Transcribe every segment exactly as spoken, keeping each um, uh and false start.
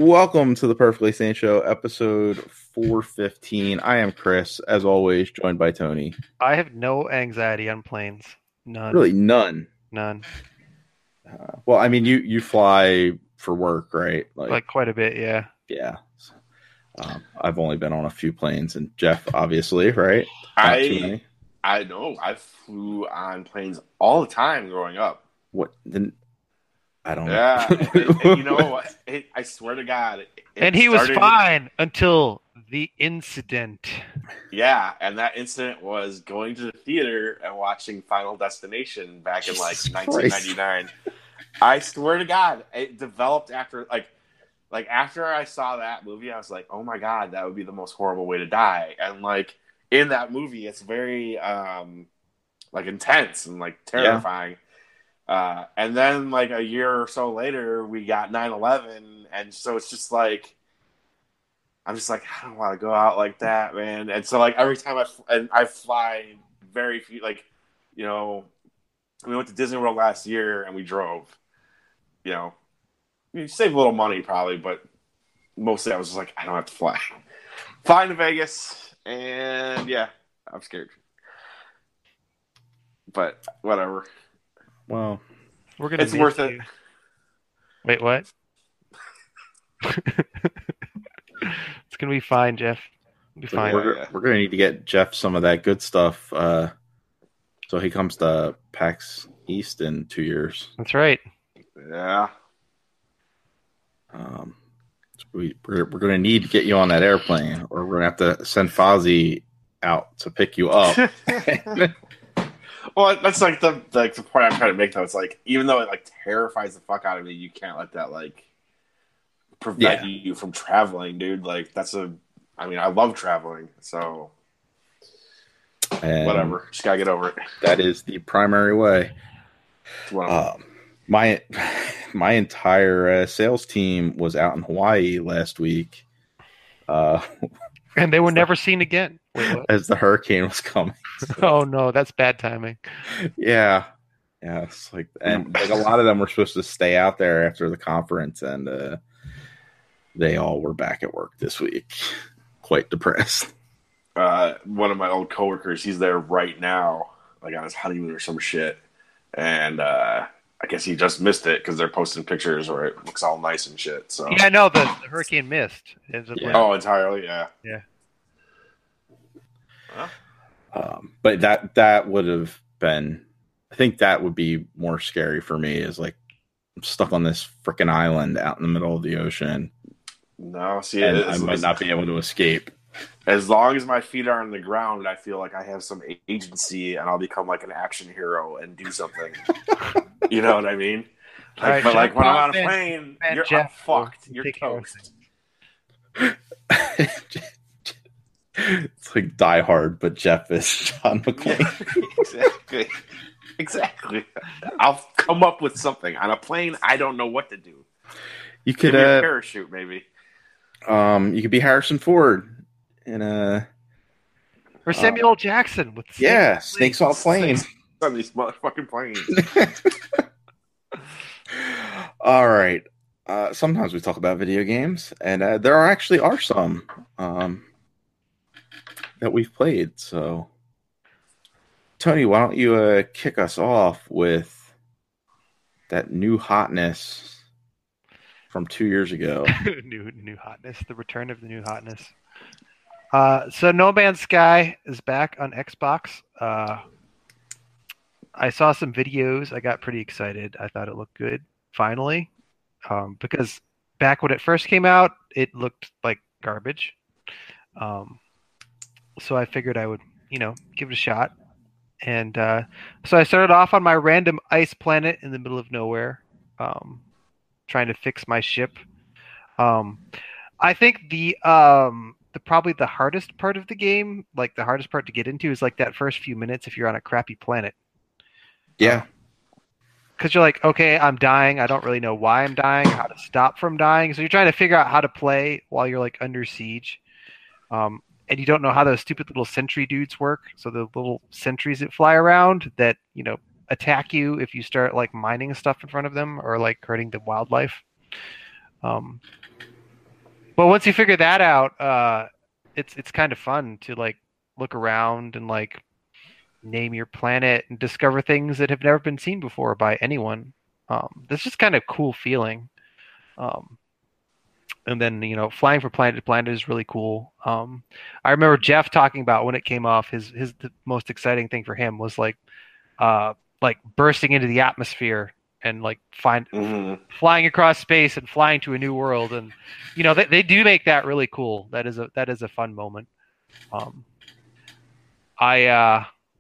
Welcome to the Perfectly Sane Show, episode four fifteen. I am Chris, as always, joined by Tony. I have no anxiety on planes. None. Really, none. None. Uh, well, I mean, you you fly for work, right? Like, like quite a bit, yeah. Yeah. Um, I've only been on a few planes, and Jeff, obviously, right? Not I too many. I know. I flew on planes all the time growing up. What? Then I don't yeah, know. Yeah, and, and you know what? It, I swear to God. It, it and he was fine until the incident. Yeah, and that incident was going to the theater and watching Final Destination back in like nineteen ninety-nine. I swear to God, it developed after like. Like, after I saw that movie, I was like, oh, my God, that would be the most horrible way to die. And, like, in that movie, it's very, um, like, intense and, like, terrifying. Yeah. Uh, and then, like, a year or so later, we got nine eleven. And so it's just, like, I'm just like, I don't want to go out like that, man. And so, like, every time I, and I fly very few, like, you know, we went to Disney World last year and we drove, you know. You save a little money probably, but mostly I was just like, I don't have to fly. Flying to Vegas, and yeah, I'm scared. But whatever. Well, we're gonna. It's worth you. it. Wait, what? It's gonna be fine, Jeff. It'll be fine. We're, yeah. we're gonna need to get Jeff some of that good stuff, uh, so he comes to PAX East in two years. That's right. Yeah. Um, we, we're we're going to need to get you on that airplane, or we're going to have to send Fozzie out to pick you up. Well, that's like the like the point I'm trying to make, though. It's like, even though it like terrifies the fuck out of me, you can't let that like prevent yeah. you from traveling, dude. Like, that's a. I mean, I love traveling, so and whatever. Just gotta get over it. That is the primary way. Um, my. My entire uh, sales team was out in Hawaii last week. Uh, and they were never seen again. Wait, as the hurricane was coming. So. Oh, no, that's bad timing. Yeah. Yeah, it's like, and like a lot of them were supposed to stay out there after the conference, and uh, they all were back at work this week. Quite depressed. Uh, one of my old coworkers, he's there right now, like on his honeymoon or some shit. And, uh, I guess he just missed it because they're posting pictures where it looks all nice and shit. So yeah, no, the, the hurricane missed. Yeah. Oh, entirely, yeah, yeah. Huh? Um, but that that would have been, I think that would be more scary for me. Is like I'm stuck on this freaking island out in the middle of the ocean. No, see, and it, I might not be able to escape. As long as my feet are on the ground, I feel like I have some agency, and I'll become like an action hero and do something. You know what I mean? Like, right, but Jeff, like when I'm on a plane, man, you're Jeff, fucked. You're toast. It's like Die Hard, but Jeff is John McClane. Exactly. Exactly. I'll come up with something on a plane. I don't know what to do. You could Give me uh, a parachute, maybe. Um, you could be Harrison Ford in a or Samuel uh, Jackson with yeah, snakes on a plane. On these motherfucking planes. All right. Uh, sometimes we talk about video games, and uh, there are actually are some um, that we've played. So, Tony, why don't you uh, kick us off with that new hotness from two years ago? new new hotness, the return of the new hotness. Uh, so, No Man's Sky is back on Xbox. Uh, I saw some videos. I got pretty excited. I thought it looked good, finally. Um, because back when it first came out, it looked like garbage. Um, so I figured I would, you know, give it a shot. And uh, so I started off on my random ice planet in the middle of nowhere, um, trying to fix my ship. Um, I think the um, the probably the hardest part of the game, like the hardest part to get into, is like that first few minutes if you're on a crappy planet. Yeah. Because you're like, okay, I'm dying. I don't really know why I'm dying, how to stop from dying. So you're trying to figure out how to play while you're like under siege. Um, and you don't know how those stupid little sentry dudes work. So the little sentries that fly around that, you know, attack you if you start like mining stuff in front of them or like hurting the wildlife. Um, But once you figure that out, uh, it's it's kind of fun to like look around and like name your planet and discover things that have never been seen before by anyone. Um, that's just kind of cool feeling. Um, and then you know, flying from planet to planet is really cool. Um, I remember Jeff talking about when it came off. His his the most exciting thing for him was like uh, like bursting into the atmosphere and like find Mm-hmm. flying across space and flying to a new world. And you know, they they do make that really cool. That is a that is a fun moment. Um, I uh,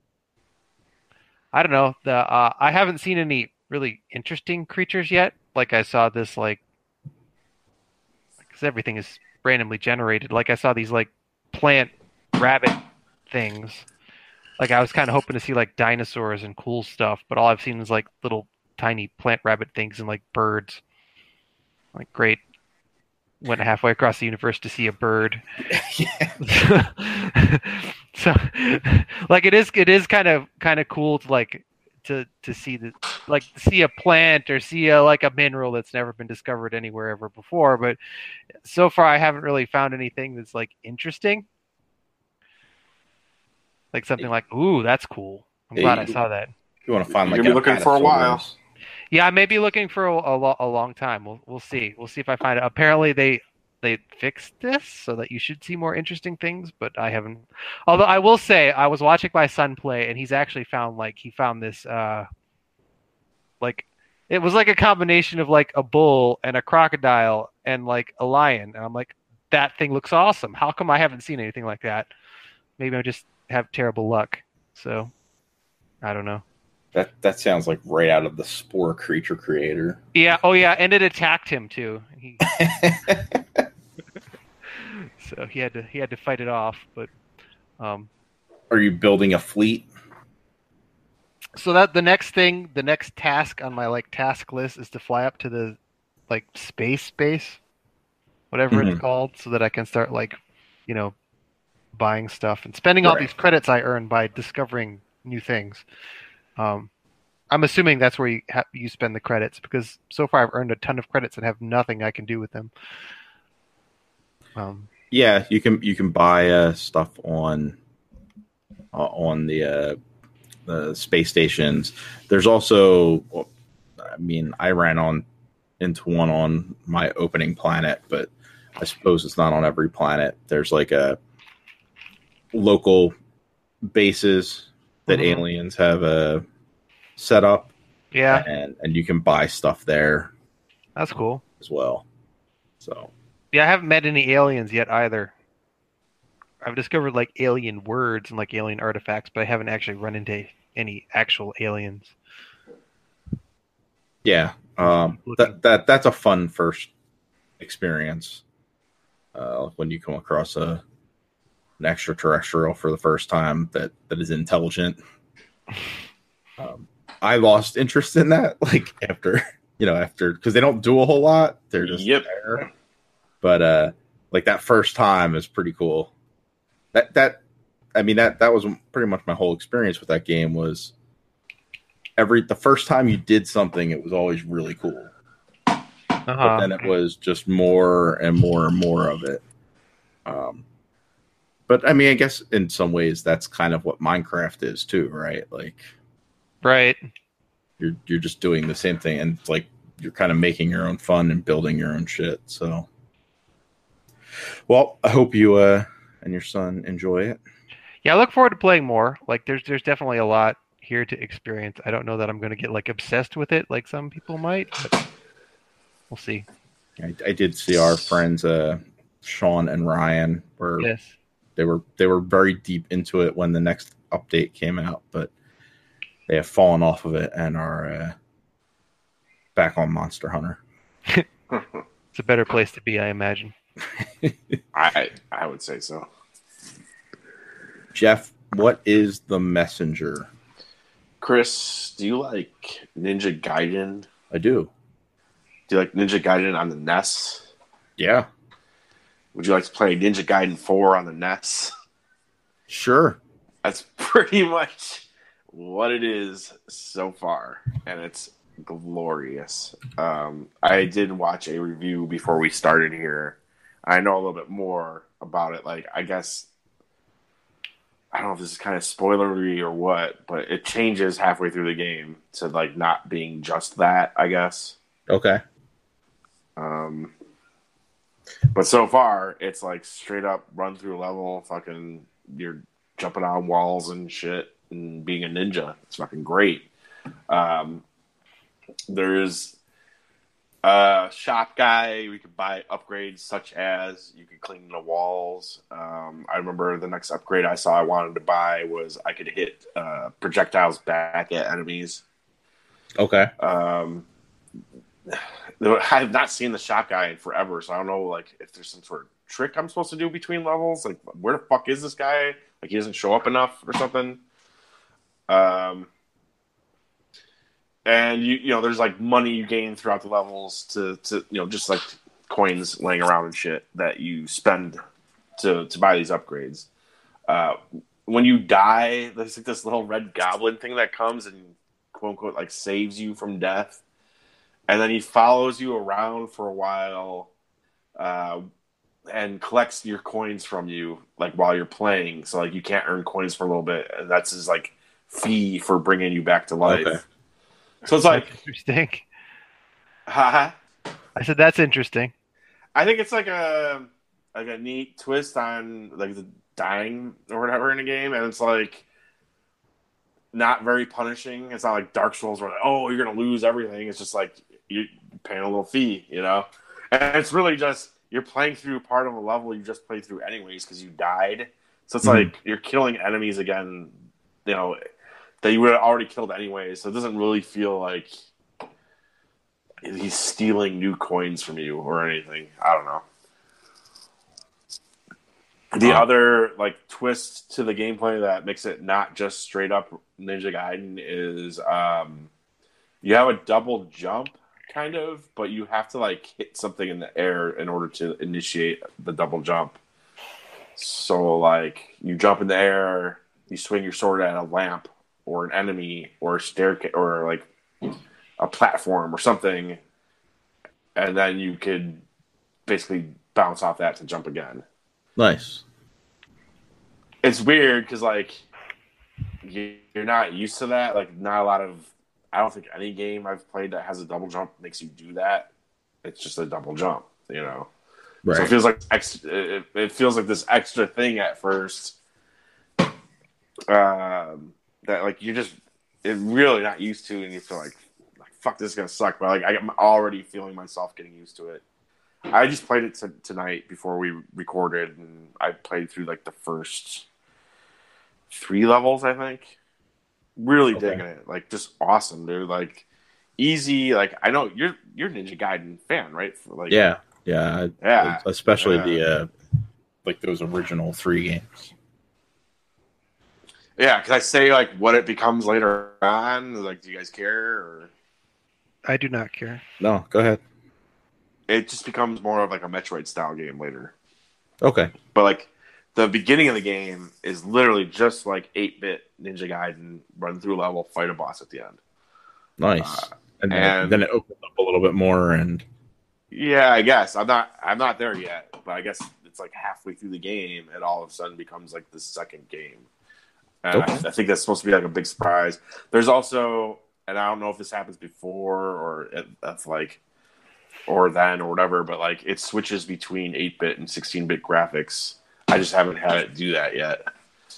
I don't know. The uh, I haven't seen any really interesting creatures yet. Like I saw this like because everything is randomly generated. Like I saw these like plant rabbit things. Like I was kind of hoping to see like dinosaurs and cool stuff, but all I've seen is like little tiny plant rabbit things and like birds. Like great. Went halfway across the universe to see a bird. So like it is it is kind of kind of cool to like to to see the like see a plant or see a like a mineral that's never been discovered anywhere ever before, but so far I haven't really found anything that's like interesting. Like something like, ooh, that's cool. I'm glad I saw that. You want to find like You're gonna be looking for a while. Apatosaurus. Yeah, I may be looking for a, a, lo- a long time. We'll we'll see. We'll see if I find it. Apparently they they fixed this so that you should see more interesting things, but I haven't. Although I will say I was watching my son play and he's actually found like he found this uh like it was like a combination of like a bull and a crocodile and like a lion. And I'm like, that thing looks awesome. How come I haven't seen anything like that? Maybe I just have terrible luck. So I don't know. That that sounds like right out of the Spore Creature Creator. Yeah. Oh, yeah. And it attacked him too. He, so he had to he had to fight it off. But um, Are you building a fleet? so that the next thing, the next task on my like task list is to fly up to the like space base, whatever Mhm. it's called, so that I can start like, you know, buying stuff and spending all Right. these credits I earn by discovering new things. Um, I'm assuming that's where you ha- you spend the credits because so far I've earned a ton of credits and have nothing I can do with them. Um, Yeah, you can you can buy uh, stuff on uh, on the uh, the space stations. There's also, well, I mean, I ran on into one on my opening planet, but I suppose it's not on every planet. There's like a local bases that Mhm. aliens have uh, set up, yeah, and and you can buy stuff there that's cool. as well. So Yeah, I haven't met any aliens yet either. I've discovered like alien words and like alien artifacts, but I haven't actually run into any actual aliens. yeah, um, Looking- that that that's a fun first experience uh, when you come across a an extraterrestrial for the first time that that is intelligent. Um, I lost interest in that, like after you know after because they don't do a whole lot. They're just Yep. there. But uh, like that first time is pretty cool. That that I mean that that was pretty much my whole experience with that game was every the first time you did something, it was always really cool. But Uh-huh. then it was just more and more and more of it. Um, but I mean, I guess in some ways that's kind of what Minecraft is too, right? Like Right. you're you're just doing the same thing, and it's like you're kind of making your own fun and building your own shit. So, well, I hope you uh, and your son enjoy it. Yeah, I look forward to playing more. Like there's there's definitely a lot here to experience. I don't know that I'm going to get like obsessed with it like some people might, but we'll see. I, I did see our friends uh, Sean and Ryan were Yes. they were they were very deep into it when the next update came out, but they have fallen off of it and are uh, back on Monster Hunter. It's a better place to be, I imagine. I I would say so. Jeff, what is the Messenger? Chris, do you like Ninja Gaiden? I do. Do you like Ninja Gaiden on the N E S? Yeah, Would you like to play Ninja Gaiden four on the N E S? sure. That's pretty much what it is so far, and it's glorious. Um, I did watch a review before we started here I know a little bit more about it. Like, I guess, I don't know if this is kind of spoilery or what, but it changes halfway through the game to, like, not being just that, I guess. Okay. Um, but so far, it's, like, straight up run through a level, fucking, you're jumping on walls and shit and being a ninja. It's fucking great. Um, there's a shop guy. We could buy upgrades such as you could clean the walls. Um, I remember the next upgrade I saw I wanted to buy was I could hit uh, projectiles back at enemies. Okay. Um, I have not seen the shop guy in forever, so I don't know like if there's some sort of trick I'm supposed to do between levels. Like, where the fuck is this guy? Like, he doesn't show up enough or something. Um. And you you know, there's like money you gain throughout the levels to, to you know, just like coins laying around and shit that you spend to to buy these upgrades. Uh, when you die, there's like this little red goblin thing that comes and quote unquote like saves you from death, and then he follows you around for a while, uh, and collects your coins from you like while you're playing. So like you can't earn coins for a little bit, and that's his like fee for bringing you back to life. Okay. So it's like That's interesting. Haha. I said that's interesting. I think it's like a like a neat twist on like the dying or whatever in a game, and it's like not very punishing. It's not like Dark Souls where like, oh, you're gonna lose everything. It's just like you're paying a little fee, you know. And it's really just you're playing through part of a level you just played through anyways because you died. So it's Mhm. like you're killing enemies again, you know, that you would have already killed anyways. So it doesn't really feel like he's stealing new coins from you or anything. I don't know. The Uh, other like twist to the gameplay that makes it not just straight up Ninja Gaiden is um, you have a double jump kind of, but you have to like hit something in the air in order to initiate the double jump. So like you jump in the air, you swing your sword at a lamp or an enemy or a staircase or like a platform or something, and then you could basically bounce off that to jump again. Nice. It's weird because like you- you're not used to that. Like, not a lot of I don't think any game I've played that has a double jump makes you do that. It's just a double jump, you know. Right. So it feels like extra, it, it feels like this extra thing at first. Um, that like you're just it really not used to, and you feel like, like fuck, this is gonna suck. But like I'm already feeling myself getting used to it. I just played it t- tonight before we recorded, and I played through like the first three levels, I think. Really Okay. digging it, like just awesome. They're like easy. Like I know you're you're a Ninja Gaiden fan, right? For, like Yeah. Yeah. yeah, Especially yeah. the uh, like those original three games. Yeah, because I say like what it becomes later on. Like, do you guys care? Or I do not care. No, go ahead. it just becomes more of like a Metroid style game later. Okay. But like the beginning of the game is literally just like eight bit Ninja Gaiden, run through a level, fight a boss at the end. Nice. Uh, and then, and- then it opens up a little bit more, and Yeah, I guess I'm not I'm not there yet, but I guess it's like halfway through the game, it all of a sudden becomes like the second game. And Okay. I, I think that's supposed to be like a big surprise. There's also, and I don't know if this happens before or if, if like, or then or whatever, but like it switches between eight bit and sixteen bit graphics. I just haven't had it do that yet.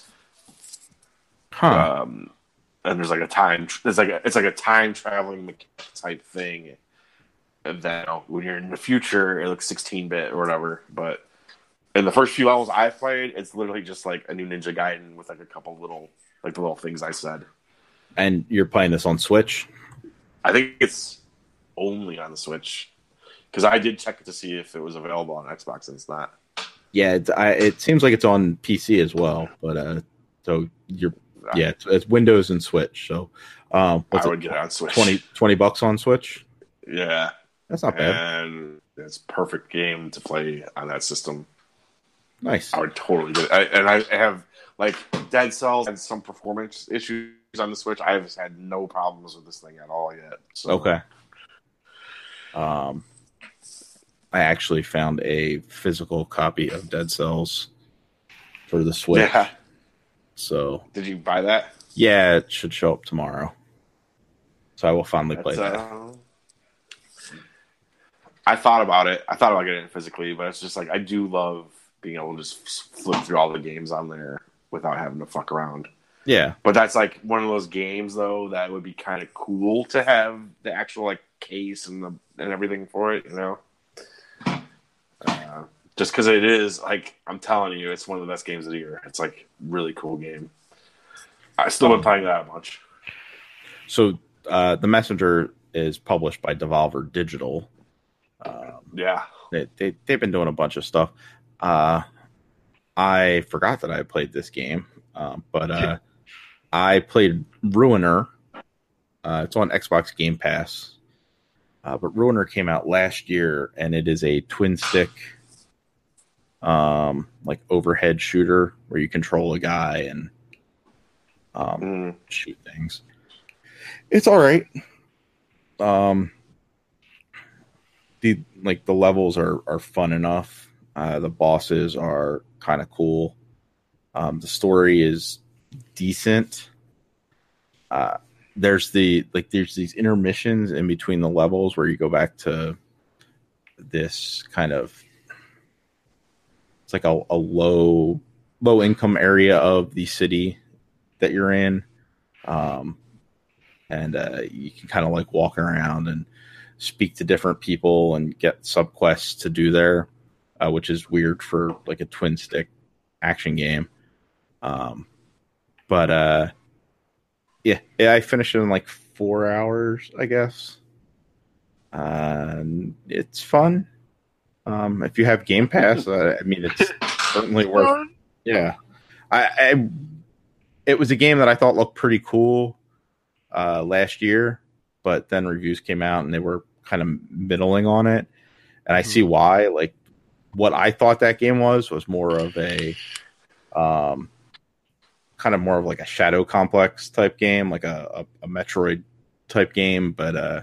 huh? Um, and there's like a time, there's like a, it's like a time traveling type thing. And then you know, when you're in the future, it looks sixteen bit or whatever. But in the first few levels I've played, it's literally just like a new Ninja Gaiden with like a couple little, like the little things I said. And you're playing this on Switch? I think it's only on the Switch because I did check to see if it was available on Xbox, and it's not. Yeah, it's, I, it seems like it's on P C as well. But uh, so you're yeah, it's, it's Windows and Switch. So um, what's I it, would get it on Switch. twenty, twenty bucks on Switch? Yeah, That's not bad. and it's a perfect game to play on that system. Nice. I would totally do it. I, and I have like Dead Cells and some performance issues on the Switch. I have had no problems with this thing at all yet. So. Okay. Um, I actually found a physical copy of Dead Cells for the Switch. Yeah. So Did you buy that? yeah, it should show up tomorrow. So I will finally That's, play that. Uh, I thought about it. I thought about getting it physically, but it's just like I do love being able to just flip through all the games on there without having to fuck around. Yeah. But that's like one of those games though that would be kind of cool to have the actual like case and the and everything for it, you know. Uh, just because it is like I'm telling you, it's one of the best games of the year. It's like really cool game. I still been playing that much. So uh, The Messenger is published by Devolver Digital. Um, yeah, they, they they've been doing a bunch of stuff. Uh, I forgot that I played this game, um, but uh, I played Ruiner. Uh, it's on Xbox Game Pass. Uh, but Ruiner came out last year, and it is a twin stick, um, like overhead shooter where you control a guy and um, mm. shoot things. It's all right. Um, the like the levels are are fun enough. Uh, the bosses are kind of cool. Um, the story is decent. Uh, there's the like there's these intermissions in between the levels where you go back to this kind of it's like a, a low low income area of the city that you're in, um, and uh, you can kind of like walk around and speak to different people and get subquests to do there, uh, which is weird for like a twin stick action game. Um, but uh, yeah, yeah, I finished it in like four hours, I guess. Uh, it's fun. Um, if you have Game Pass, uh, I mean, it's certainly worth. Yeah, I, I. It was a game that I thought looked pretty cool uh, last year, but then reviews came out and they were kind of middling on it, and I mm-hmm. see why. Like, what I thought that game was was more of a, um, kind of more of like a Shadow Complex type game, like a, a, a Metroid type game, but uh,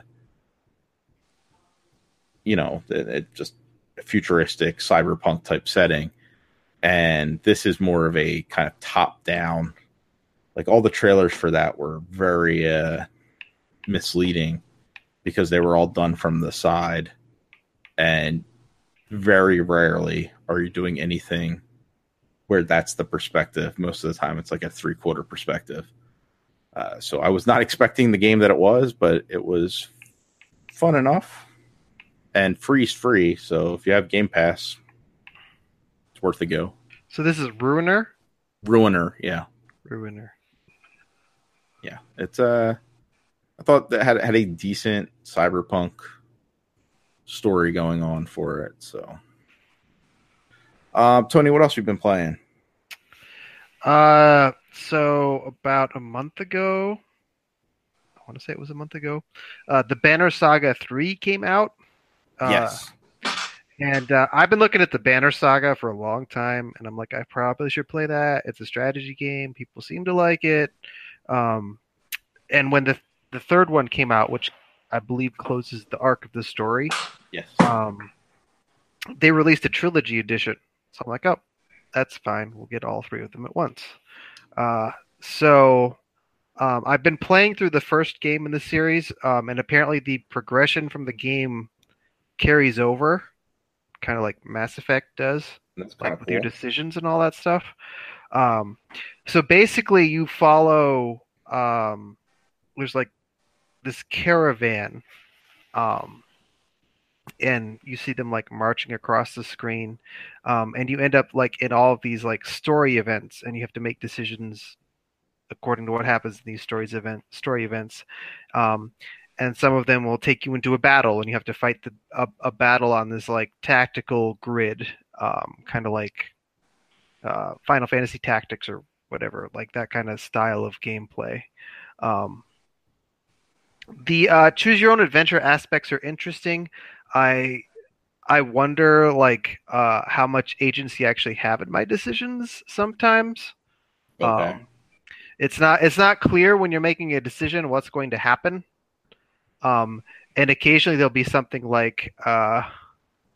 you know, it, it just a futuristic cyberpunk type setting, and this is more of a kind of top down. Like all the trailers for that were very uh, misleading because they were all done from the side, and very rarely are you doing anything where that's the perspective. Most of the time, it's like a three quarter perspective. Uh, so I was not expecting the game that it was, but it was fun enough and free's free. So if you have Game Pass, it's worth a go. So this is Ruiner? Ruiner, yeah. Ruiner. Yeah, it's uh, I thought that had had a decent cyberpunk story going on for it. So, uh, Tony, what else have you been playing? Uh, so about a month ago, I want to say it was a month ago, uh, the Banner Saga three came out. Uh, yes. And uh, I've been looking at the Banner Saga for a long time, and I'm like, I probably should play that. It's a strategy game. People seem to like it. Um, and when the the third one came out, which I believe closes the arc of the story, yes, um, they released a trilogy edition. So I'm like, oh, that's fine. We'll get all three of them at once. Uh, so um, I've been playing through the first game in the series, um, and apparently the progression from the game carries over, kind of like Mass Effect does, that's like cool. with your decisions and all that stuff. Um, so basically, you follow. Um, there's like this caravan, um, and you see them like marching across the screen, um, and you end up like in all of these like story events, and you have to make decisions according to what happens in these stories event story events. Um, and some of them will take you into a battle, and you have to fight the, a, a battle on this like tactical grid, um, kind of like uh, Final Fantasy Tactics or whatever, like that kind of style of gameplay. Um, the uh, choose your own adventure aspects are interesting. I I wonder like uh, how much agency I actually have in my decisions sometimes. Okay. Um, it's not it's not clear when you're making a decision what's going to happen. Um, and occasionally there'll be something like uh,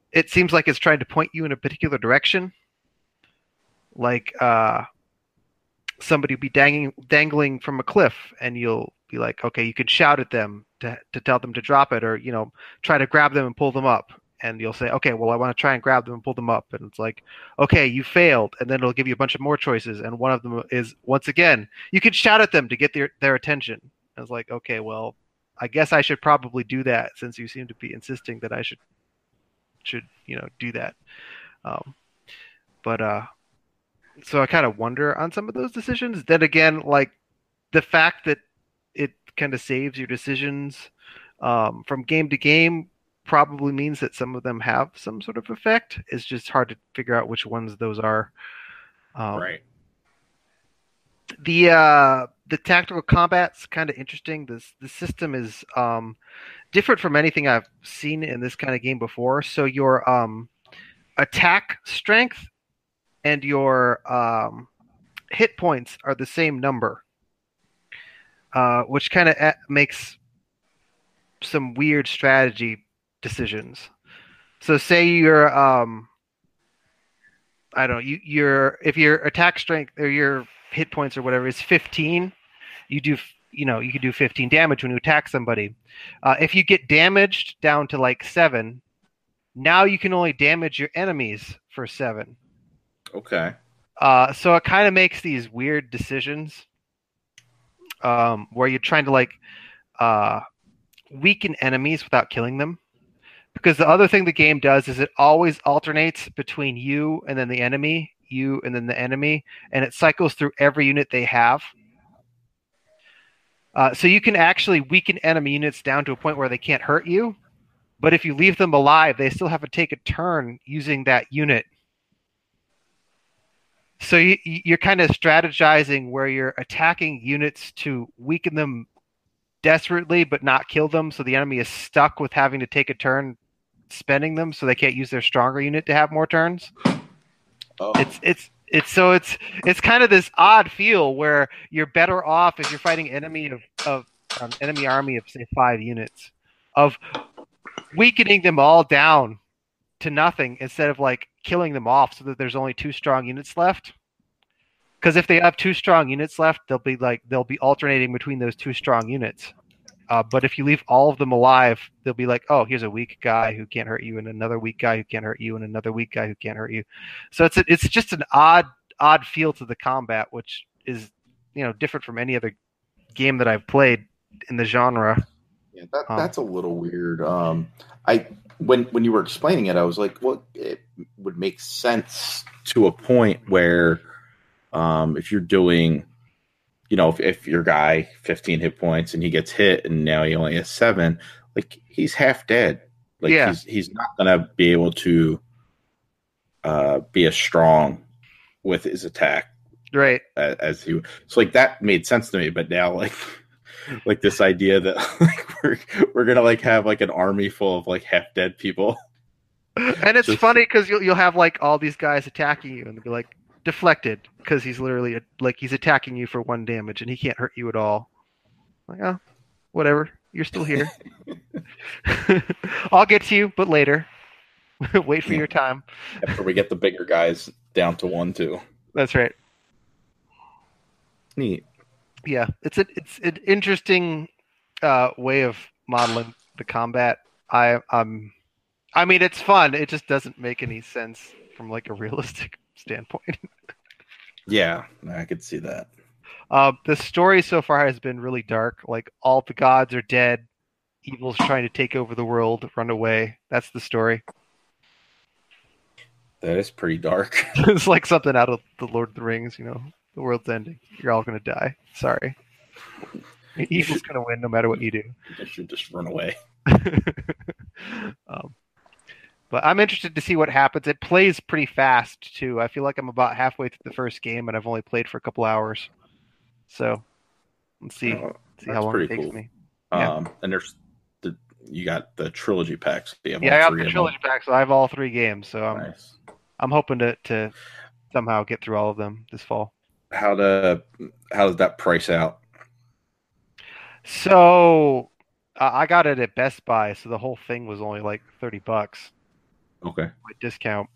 it seems like it's trying to point you in a particular direction. Like uh, somebody will be dangling, dangling from a cliff, and you'll be like, okay, you can shout at them to to tell them to drop it, or you know, try to grab them and pull them up. And you'll say, okay, well, I want to try and grab them and pull them up. And it's like, okay, you failed. And then it'll give you a bunch of more choices. And one of them is, once again, you can shout at them to get their, their attention. And it's like, okay, well, I guess I should probably do that since you seem to be insisting that I should, should you know, do that. Um, but uh, so I kind of wonder on some of those decisions. Then again, like the fact that it kind of saves your decisions um, from game to game probably means that some of them have some sort of effect. It's just hard to figure out which ones those are. Um, right. The uh, the tactical combat's kind of interesting. This the system is um, different from anything I've seen in this kind of game before. So your um, attack strength and your um, hit points are the same number, uh, which kind of a- makes some weird strategy decisions. So say you're um I don't know, you you're if your attack strength or your hit points or whatever is fifteen, you do you know, you can do fifteen damage when you attack somebody. Uh, if you get damaged down to like seven, now you can only damage your enemies for seven. Okay. Uh, so it kind of makes these weird decisions um, where you're trying to like uh, weaken enemies without killing them. Because the other thing the game does is it always alternates between you and then the enemy, you and then the enemy, and it cycles through every unit they have. Uh, so you can actually weaken enemy units down to a point where they can't hurt you, but if you leave them alive, they still have to take a turn using that unit. So you, you're kind of strategizing where you're attacking units to weaken them desperately but not kill them, so the enemy is stuck with having to take a turn spending them, so they can't use their stronger unit to have more turns. Oh. It's it's it's so it's it's kind of this odd feel where you're better off if you're fighting enemy of of um, enemy army of say five units of weakening them all down to nothing instead of like killing them off so that there's only two strong units left. Because if they have two strong units left, they'll be like they'll be alternating between those two strong units. Uh, but if you leave all of them alive, they'll be like, oh, here's a weak guy who can't hurt you, and another weak guy who can't hurt you, and another weak guy who can't hurt you. So it's a, it's just an odd odd feel to the combat, which is you know different from any other game that I've played in the genre. Yeah, that, Um, that's a little weird. Um, I when when you were explaining it, I was like, well, it would make sense to a point where um, if you're doing, you know, if, if your guy fifteen hit points and he gets hit and now he only has seven, like he's half dead. Like Yeah. he's he's not gonna be able to uh, be as strong with his attack Right. as, as he. So like that made sense to me, but now like. Like this idea that like we're we're gonna like have like an army full of like half dead people, And it's Just- funny because you'll you'll have like all these guys attacking you, and they'll be like deflected because he's literally like he's attacking you for one damage, and he can't hurt you at all. Like, oh, whatever, you're still here. I'll get to you, but later. Wait for your time. after we get the bigger guys down to one too. That's right. Neat. Yeah, it's a, it's an interesting uh, way of modeling the combat. I um, I mean, it's fun. It just doesn't make any sense from like a realistic standpoint. Yeah, I could see that. Uh, the story so far has been really dark. Like all the gods are dead, evil's trying to take over the world, run away. That's the story. That is pretty dark. It's like something out of the Lord of the Rings. You know, the world's ending. You're all gonna die. Sorry. Evil's gonna win no matter what you do. You should just run away. um, but I'm interested to see what happens. It plays pretty fast too. I feel like I'm about halfway through the first game, and I've only played for a couple hours. So let's see, Oh, see how that's long it pretty takes cool. me. Yeah. Um, and there's the you got the trilogy packs. You have Yeah, I all got three the of trilogy pack, so I have all three games. So them. I'm Nice. I'm hoping to to somehow get through all of them this fall. How to how does that price out? So uh, I got it at Best Buy, so the whole thing was only like thirty bucks. Okay, with discount.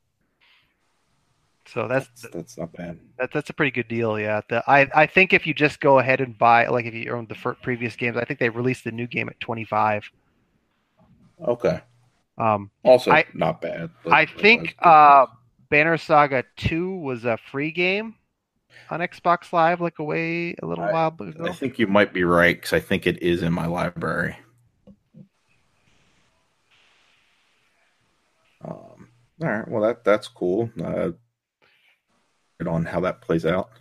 So that's that's, that's not bad. that, that's a pretty good deal. Yeah, the, I I think if you just go ahead and buy, like if you own the fir- previous games, I think they released the new game at twenty-five. Okay, Um, also I not bad. But I that's think good uh, price. Banner Saga two was a free game on Xbox Live, like away a little I, while I ago. think you might be right because I think it is in my library. Um, all right, well that that's cool. Uh, on how that plays out.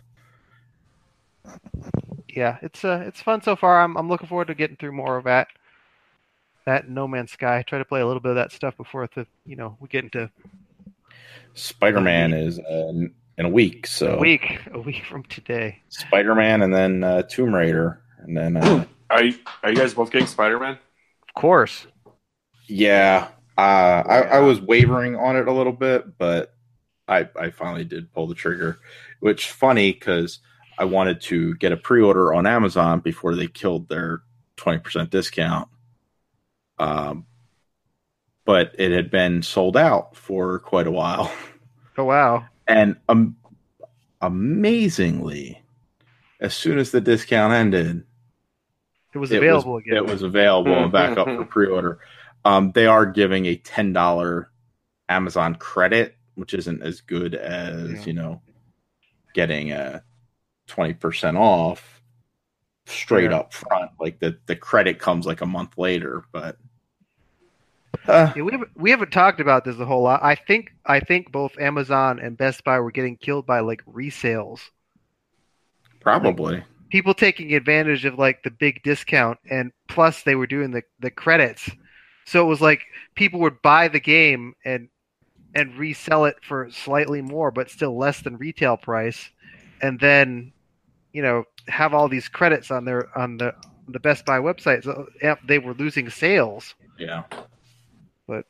Yeah, it's uh, it's fun so far. I'm I'm looking forward to getting through more of that. That and No Man's Sky. Try to play a little bit of that stuff before the you know we get into Spider the Man meat. is uh, in a week, A so week, a week from today. Spider Man and then uh, Tomb Raider, and then uh, Are you, are you guys both getting Spider Man? Of course. yeah, uh, I, Yeah. I was wavering on it a little bit, but I I finally did pull the trigger. Which funny because I wanted to get a pre order on Amazon before they killed their twenty percent discount. Um, but it had been sold out for quite a while. Oh wow. And um, amazingly, as soon as the discount ended, It was it was available again. it was available and back up for pre-order. Um, they are giving a ten dollar Amazon credit, which isn't as good as Yeah. you know getting a twenty percent off straight Yeah. up front. Like the the credit comes like a month later, but. Uh, Yeah, we haven't we haven't talked about this a whole lot. I think I think both Amazon and Best Buy were getting killed by like resales. probably. People taking advantage of like the big discount, and plus they were doing the, the credits. So it was like people would buy the game and and resell it for slightly more, but still less than retail price, and then you know have all these credits on their on the the Best Buy website. So yeah, they were losing sales. Yeah. But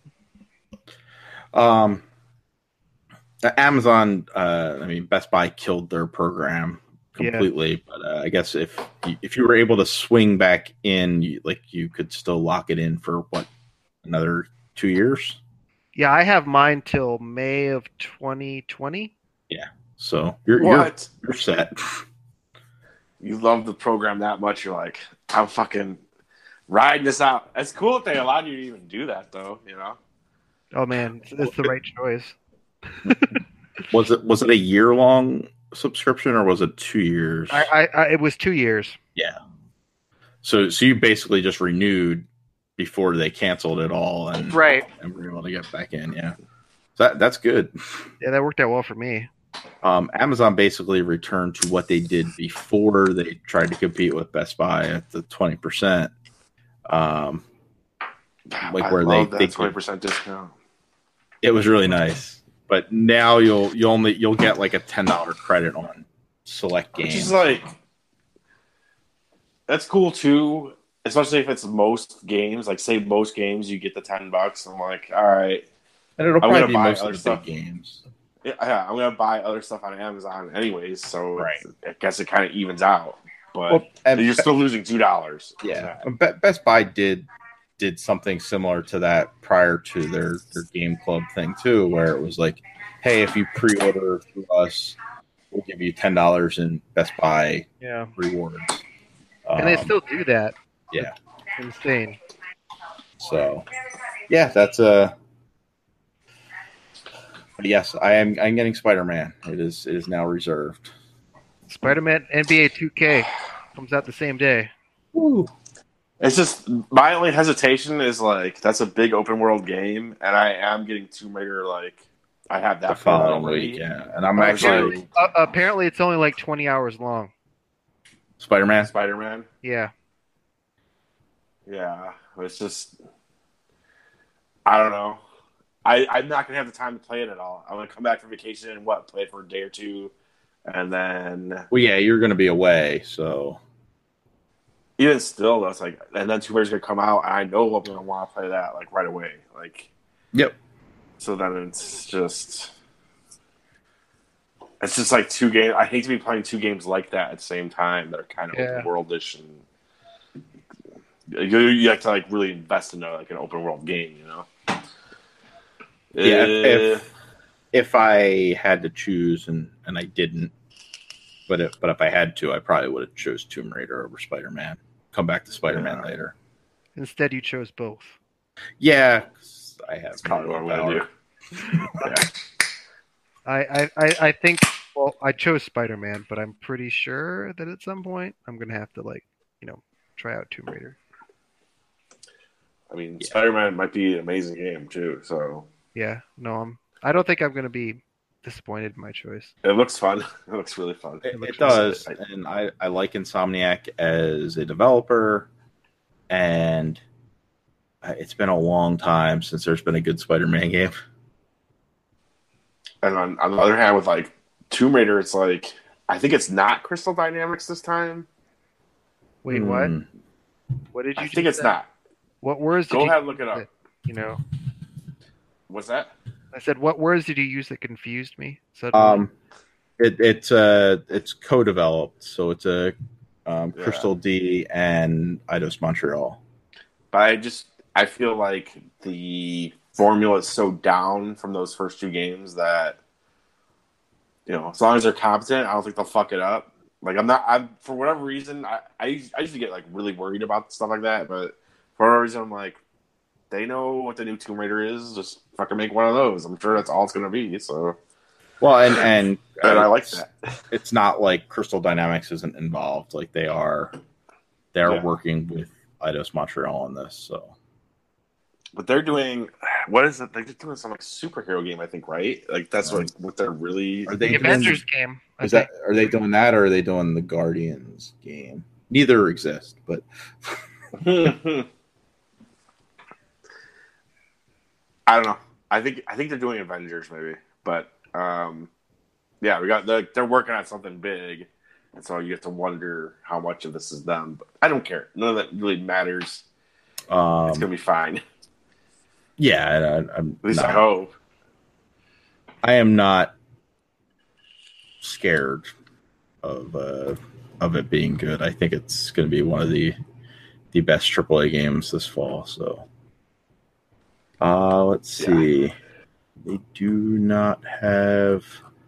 um, Amazon, uh, I mean, Best Buy killed their program completely. Yeah. But uh, I guess if if you were able to swing back in, you, like you could still lock it in for what another two years. Yeah, I have mine till May of twenty twenty. Yeah, so you're what? you're, you're set. You love the program that much, you're like, I'm fucking riding this out. It's cool if they allowed you to even do that, though. You know. Oh man, it's, it's the right choice. was it was it a year long subscription or was it two years? I, I, I it was two years. Yeah. So so you basically just renewed before they canceled it all, and right, and were able to get back in. Yeah. So that that's good. Yeah, that worked out well for me. Um, Amazon basically returned to what they did before they tried to compete with Best Buy at the twenty percent. Um, like I where love they that they twenty percent discount. It was really nice, but now you'll you only you'll get like a ten dollar credit on select games. Which is like that's cool too, especially if it's most games. Like say most games, you get the ten bucks. I'm like, all right, and it'll I'm probably gonna be buy most other of the stuff. big games. Yeah, yeah, I'm gonna buy other stuff on Amazon anyways, so Right. I guess it kind of evens out. But Well, and you're still losing two dollars. Yeah, Be- Best Buy did did something similar to that prior to their their game club thing too, where it was like, hey, if you pre-order through us, we'll give you ten dollars in Best Buy Yeah, rewards. and they Um, still do that. yeah, It's insane. so yeah, that's a. But yes, I am. I'm getting Spider-Man. It is. It is now reserved. Spider-Man N B A two K comes out the same day. Woo. It's just my only hesitation is like that's a big open world game, and I am getting Tomb Raider. Like I have The that following already. week, yeah, and I'm I was actually like- Uh, apparently, it's only like twenty hours long. Spider-Man. Spider Man. Yeah, Yeah, it's just I don't know. I I'm not gonna have the time to play it at all. I'm gonna come back from vacation and what play it for a day or two, and then Well, yeah, you're going to be away, so even still, that's like, and then Tomb Raider's gonna come out, and I know I'm gonna want to play that like right away. Like, yep. so then it's just. It's just like two games. I hate to be playing two games like that at the same time that are kind of Yeah. open worldish, and you, you have to like really invest in a, like an open world game, you know. Yeah, Uh, if if I had to choose, and, and I didn't, but if, but if I had to, I probably would have chose Tomb Raider over Spider Man. Come back to Spider Man Yeah. later. Instead, you chose both. Yeah, 'cause I have that's probably what I'm gonna power. do. Yeah. I, I, I, I think. Well, I chose Spider-Man, but I'm pretty sure that at some point I'm gonna have to like, you know, try out Tomb Raider. I mean, Yeah. Spider-Man might be an amazing game too. So Yeah. No, I'm. I don't think I'm gonna be disappointed in my choice. it looks fun. It looks really fun. It, looks it does, really- and I, I like Insomniac as a developer, and it's been a long time since there's been a good Spider Man game. And on, on the other hand, with like Tomb Raider, it's like I think it's not Crystal Dynamics this time. Wait, what? Hmm. What did you? I just think it's say? not. What words? Did Go you ahead, look it up. that, You know, What's that? I said, what words did you use that confused me? Suddenly? Um, it, it's uh, it's co-developed, so it's a um, Yeah. Crystal D and Eidos Montreal. But I just I feel like the formula is so down from those first two games that you know, as long as they're competent, I don't think they'll fuck it up. Like I'm not, I'm for whatever reason, I I, I usually get like really worried about stuff like that, but for whatever reason, I'm like, they know what the new Tomb Raider is. Just fucking make one of those. I'm sure that's all it's gonna be. So, Well, and and, and I uh, like it's- that. It's not like Crystal Dynamics isn't involved. Like they are, they are Yeah. working with Eidos Montreal on this. So But they're doing what is it? They're doing some like superhero game, I think, right? Like that's Right. like what they're really. Are they the doing- Avengers game. I is that think. are they doing that or are they doing the Guardians game? Neither exist, but I don't know. I think I think they're doing Avengers maybe, but um, yeah, we got the, they're working on something big, and so you have to wonder how much of this is them. But I don't care. None of that really matters. um, It's gonna be fine. yeah, and I, I'm At least not, I hope. I am not scared of uh, of it being good. I think it's going to be one of the the best triple A games this fall. So, uh, let's see. They do not have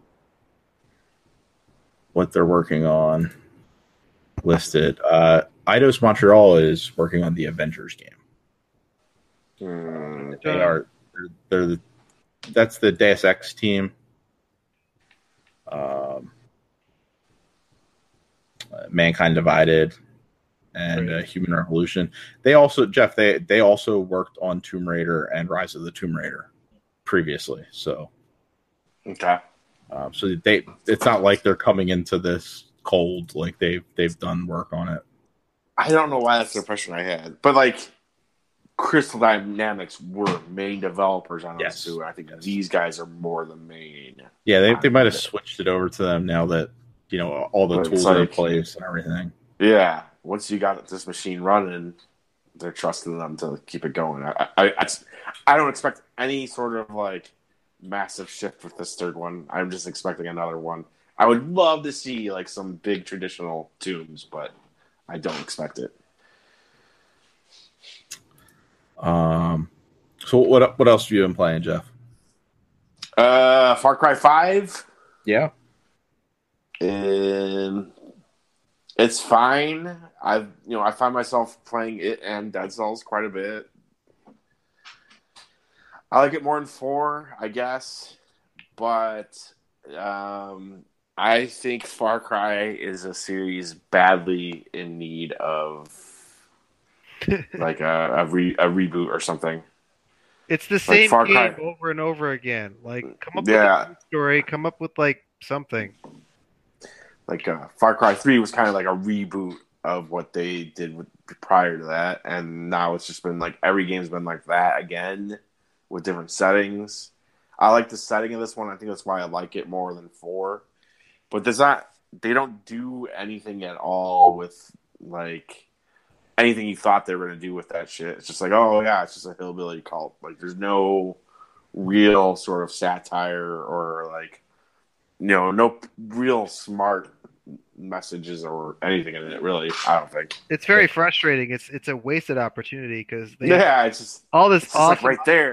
what they're working on listed. Uh, Eidos Montreal is working on the Avengers game. Hmm. They are they're, they're the, that's the Deus Ex team. Um, uh, Mankind Divided and uh, Right. Human Revolution. They also Jeff they they also worked on Tomb Raider and Rise of the Tomb Raider previously. So Okay. um, so they it's not like they're coming into this cold. Like they've they've done work on it. I don't know why that's the impression I had, but like Crystal Dynamics were main developers on Yes. this too. I think Yes. these guys are more the main. Yeah, they they might have switched it over to them now that you know all the But it's tools are in like- place and everything. Yeah, once you got this machine running, they're trusting them to keep it going. I, I, I, I don't expect any sort of like massive shift with this third one. I'm just expecting another one. I would love to see like some big traditional tombs, but I don't expect it. Um, so what what else have you been playing, Jeff? Uh, Far Cry five, Yeah. and it's fine. I've you know I find myself playing it and Dead Cells quite a bit. I like it more than four, I guess, but um, I think Far Cry is a series badly in need of like a a, re, a reboot or something. It's the same Far game Cry- over and over again. Like, come up Yeah. with a new story. Come up with like something. Like uh, Far Cry three was kind of like a reboot of what they did with, prior to that, and now it's just been like every game's been like that again with different settings. I like the setting of this one. I think that's why I like it more than four. But there's not they don't do anything at all with like anything you thought they were gonna do with that shit. It's just like, oh yeah, it's just a hillbilly cult. Like there's no real sort of satire or like you know, no real smart messages or anything in it, really. I don't think. It's very frustrating. It's it's a wasted opportunity because they Yeah, it's just all this it's just like awesome right there.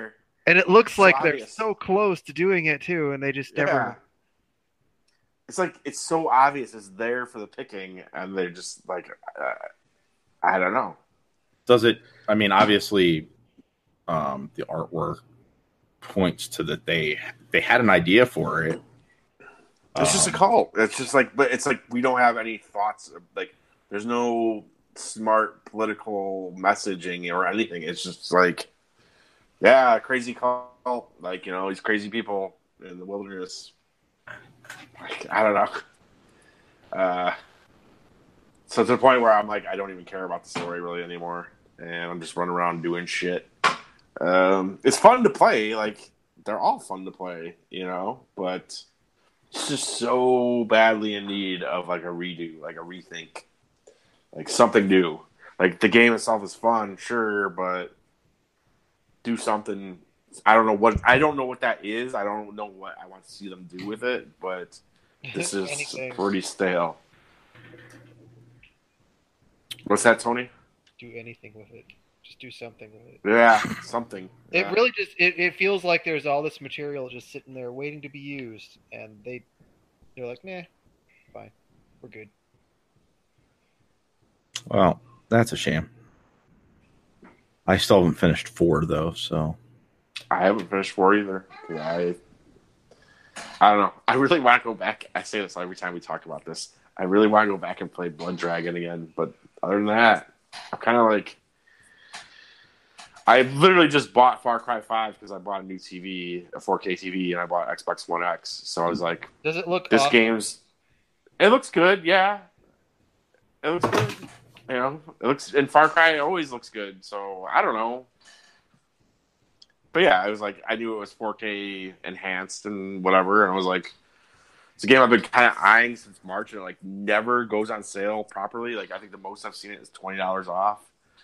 And it looks so like obvious. they're so close to doing it too, and they just Yeah. never. It's like it's so obvious it's there for the picking, and they're just like, uh, I don't know. Does it? I mean, obviously, um, the artwork points to that they they had an idea for it. It's just a Um, cult. It's just like, but it's like we don't have any thoughts. Like, there's no smart political messaging or anything. It's just like, yeah, crazy cult. Like, you know, these crazy people in the wilderness. Like, I don't know. Uh, so to the point where I'm like, I don't even care about the story really anymore, and I'm just running around doing shit. Um, it's fun to play. Like, they're all fun to play, you know, but it's just so badly in need of like a redo, like a rethink, like something new. Like the game itself is fun, sure, but do something. I don't know what I don't know what that is. I don't know what I want to see them do with it, but this is Anything. pretty stale. What's that, Tony? Do anything with it. Just do something with it. Yeah, something. It Yeah. really just it, it feels like there's all this material just sitting there waiting to be used, and they they're like, nah, fine, we're good. well, that's a shame. I still haven't finished four though, so I haven't finished four either. I, I don't know. I really want to go back. I say this every time we talk about this. I really want to go back and play Blood Dragon again. But other than that, I'm kind of like, I literally just bought Far Cry five because I bought a new T V, a four K T V, and I bought Xbox One X. So I was like, Does it look this awesome? game's, it looks good. Yeah, it looks good. You know, it looks, and Far Cry always looks good. So I don't know. But yeah, I was like, I knew it was four K enhanced and whatever, and I was like, it's a game I've been kind of eyeing since March, and it like never goes on sale properly. Like I think the most I've seen it is twenty dollars off,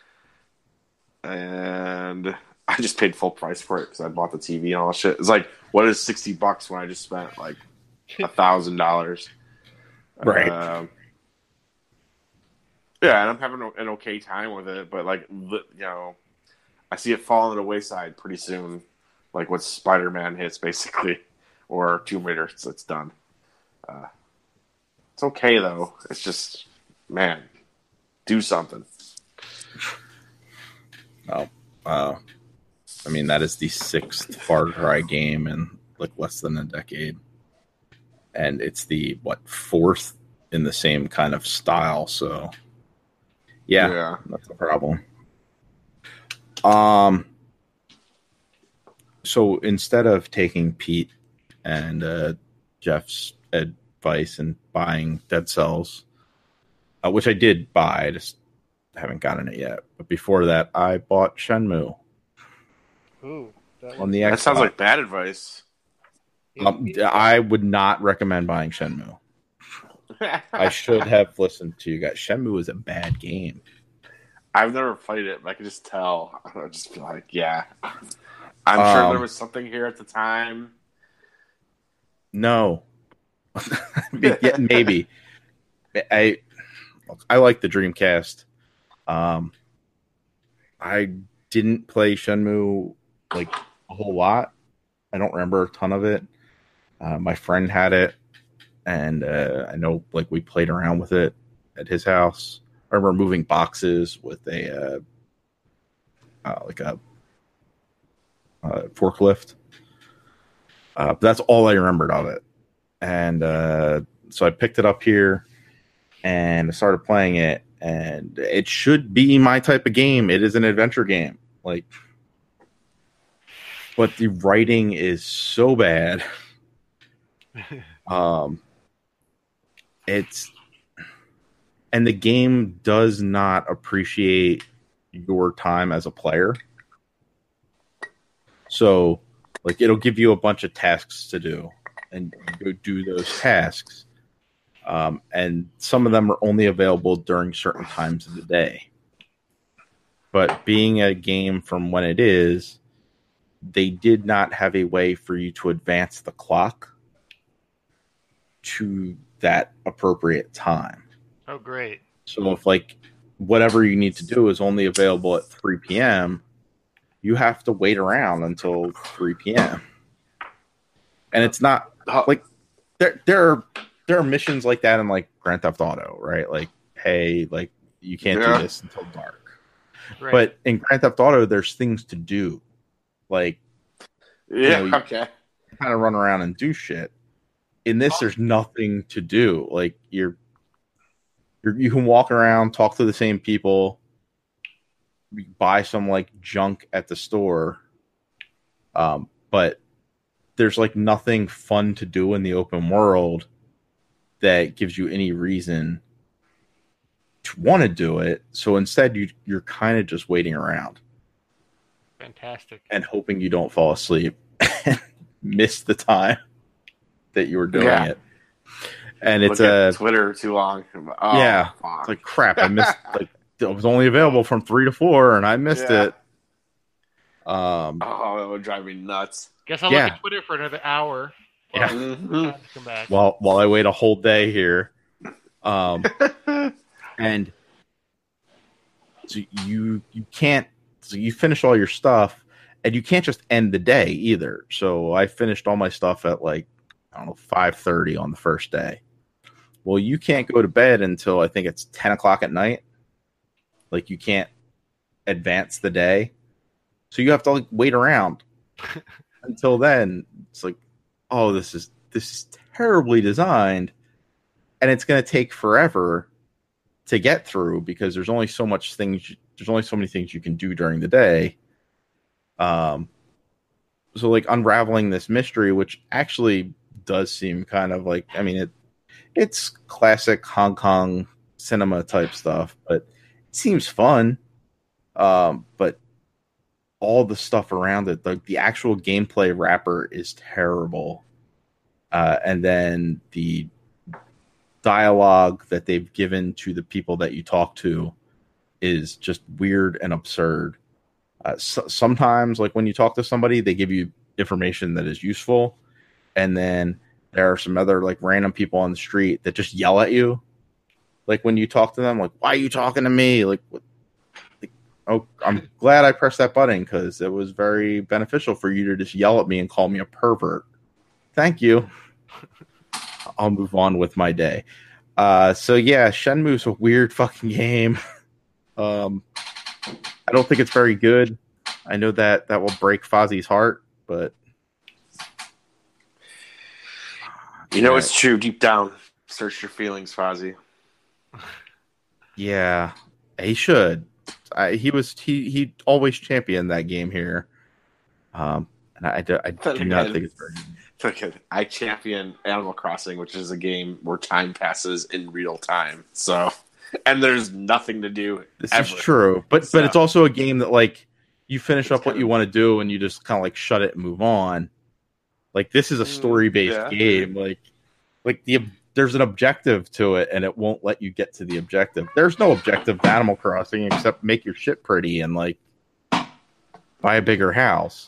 and I just paid full price for it because I bought the T V and all that shit. It's like, what is sixty bucks when I just spent like a thousand dollars? Right. Um, yeah, and I'm having an okay time with it, but like, you know, I see it falling to the wayside pretty soon, like what Spider-Man hits, basically, or Tomb Raider. So it's done. Uh, it's okay though. It's just, man, do something. oh, uh, I mean that is the sixth Far Cry game in like less than a decade, and it's the what fourth in the same kind of style. So, yeah, Yeah. that's a problem. Um, so instead of taking Pete and uh, Jeff's advice and buying Dead Cells, uh, which I did buy, I just haven't gotten it yet. But before that, I bought Shenmue Ooh, that on the That Xbox. sounds like bad advice. Um, I would not recommend buying Shenmue. I should have listened to you guys. Shenmue is a bad game. I've never played it, but I can just tell. I just feel like, yeah. I'm sure Um, there was something here at the time. No. Yeah, maybe. I I like the Dreamcast. Um, I didn't play Shenmue like a whole lot. I don't remember a ton of it. Uh, my friend had it, and uh, I know like we played around with it at his house. I remember moving boxes with a uh, uh, like a uh, forklift. Uh, but that's all I remembered of it. And uh, so I picked it up here and I started playing it. And it should be my type of game. It is an adventure game, like, but the writing is so bad. um, it's and the game does not appreciate your time as a player. So, like, it'll give you a bunch of tasks to do, and you go do those tasks. Um, and some of them are only available during certain times of the day. But being a game from when it is, they did not have a way for you to advance the clock to that appropriate time. Oh, great. So if, like, whatever you need to do is only available at three p.m., you have to wait around until three p.m. And it's not like there there are there are missions like that in like Grand Theft Auto, right? Like, hey, like you can't Yeah. do this until dark. Right. But in Grand Theft Auto, there's things to do, like Yeah. you know, okay. kind of run around and do shit. In this, there's nothing to do. Like you're, you're you can walk around, talk to the same people, buy some like junk at the store, um, but there's like nothing fun to do in the open world that gives you any reason to want to do it. So instead, you you're kind of just waiting around Fantastic. and hoping you don't fall asleep and miss the time that you were doing Yeah. it. And it's Look at a Twitter too long. Oh, yeah, fuck. it's like crap. I missed like it was only available from three to four, and I missed Yeah. it. Um, Oh, it would drive me nuts. Guess I'll Yeah. look at Twitter for another hour. Yeah. Mhm. Time to come back. while while I wait a whole day here, um, and so you you can't so you finish all your stuff, and you can't just end the day either. So I finished all my stuff at like I don't know five thirty on the first day. Well, you can't go to bed until I think it's ten o'clock at night. Like you can't advance the day, so you have to like wait around until then. It's like, oh, this is this is terribly designed, and it's going to take forever to get through because there's only so much things. There's only so many things you can do during the day. Um, so like unraveling this mystery, which actually does seem kind of like, I mean, it it's classic Hong Kong cinema type stuff, but it seems fun. Um, but all the stuff around it, the, the actual gameplay wrapper is terrible. Uh, and then the dialogue that they've given to the people that you talk to is just weird and absurd. Uh, so, sometimes, like when you talk to somebody, they give you information that is useful, and then there are some other like random people on the street that just yell at you. Like when you talk to them, like, "Why are you talking to me?" Like, what? Like, oh, I'm glad I pressed that button because it was very beneficial for you to just yell at me and call me a pervert. Thank you. I'll move on with my day. Uh, so yeah, Shenmue's a weird fucking game. um, I don't think it's very good. I know that that will break Fozzie's heart, but You know Yeah. it's true deep down. Search your feelings, Fozzie. yeah, he should. I, he was he he always championed that game here. Um, and I, do, I do not think it's very good. Look at I champion Animal Crossing, which is a game where time passes in real time. So, and there's nothing to do. This ever. is true, but So- but it's also a game that like you finish It's up what kind you of- want to do and you just kind of like shut it and move on. Like this is a story based yeah. game. Like like the there's an objective to it and it won't let you get to the objective. There's no objective to Animal Crossing except make your shit pretty and like buy a bigger house.